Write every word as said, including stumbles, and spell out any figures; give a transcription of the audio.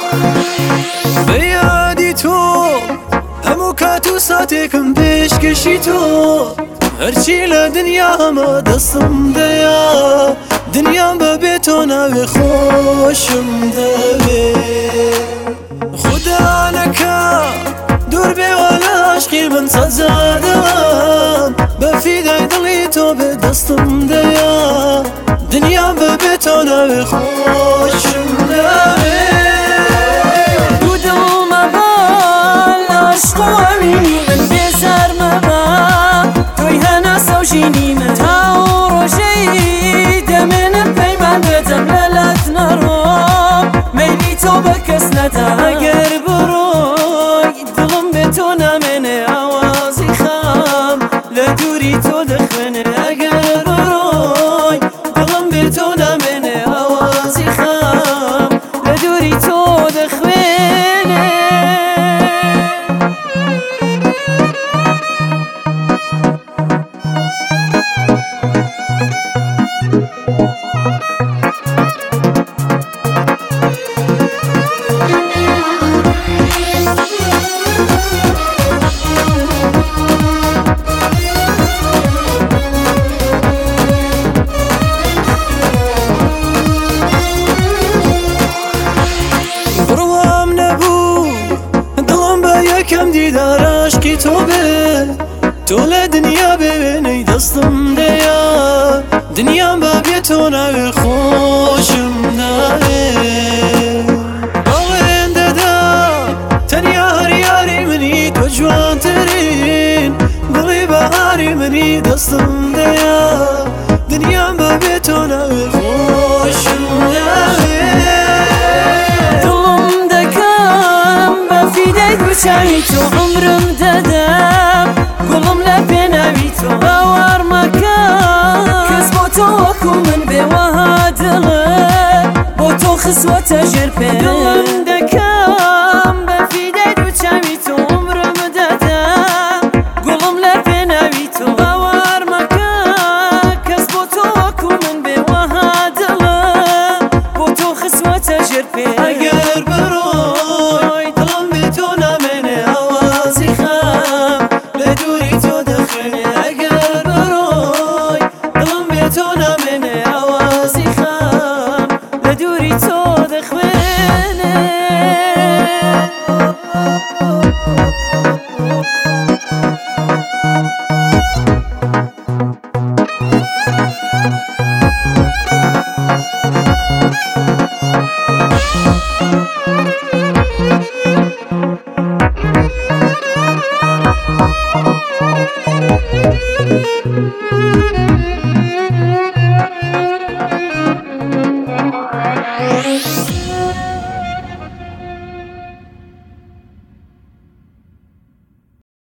بيادي تو همو كاتو ساتيكم بيشكشي تو هرچی لدنیا ما دستم دیا دنیا ببیتو نوی خوشم دوی خدا نکا دور بی والا عشقی من سزادم بفیده دلی تو به دستم دیا دنیا ببیتو نوی خوشم دوی دودم بال عشق و امینی من بیزار مبال توی هنه سوشینی من تا روشی دمینم پیمان بدم للت نرم میلی تو بکس نده اگر بروی دلم به تو نمینه آوازی خام لدوری تو دخونه اگر بروی دلم به تو نمینه آوازی خام لدوری تو دخونه کم دیدار عشقی تو به تو لدنیا ببینی دستم دیا دنیا ببی تو نوی خوشم نوی باورنده دا تنیا هر یاری منی تو جوان ترین گلی بهاری منی دستم دیا دنیا ببی تو نوی خوشم نوی چای تو عمرم دادم گلم لبناوی تو باور مکن کس با تو وکو من به وها دلم با تو خسوت جرپه دلم دکم بفیده دو چای تو عمرم دادم گلم لبناوی تو باور مکن کس با تو وکو من به وها دلم با تو خسوت جرپه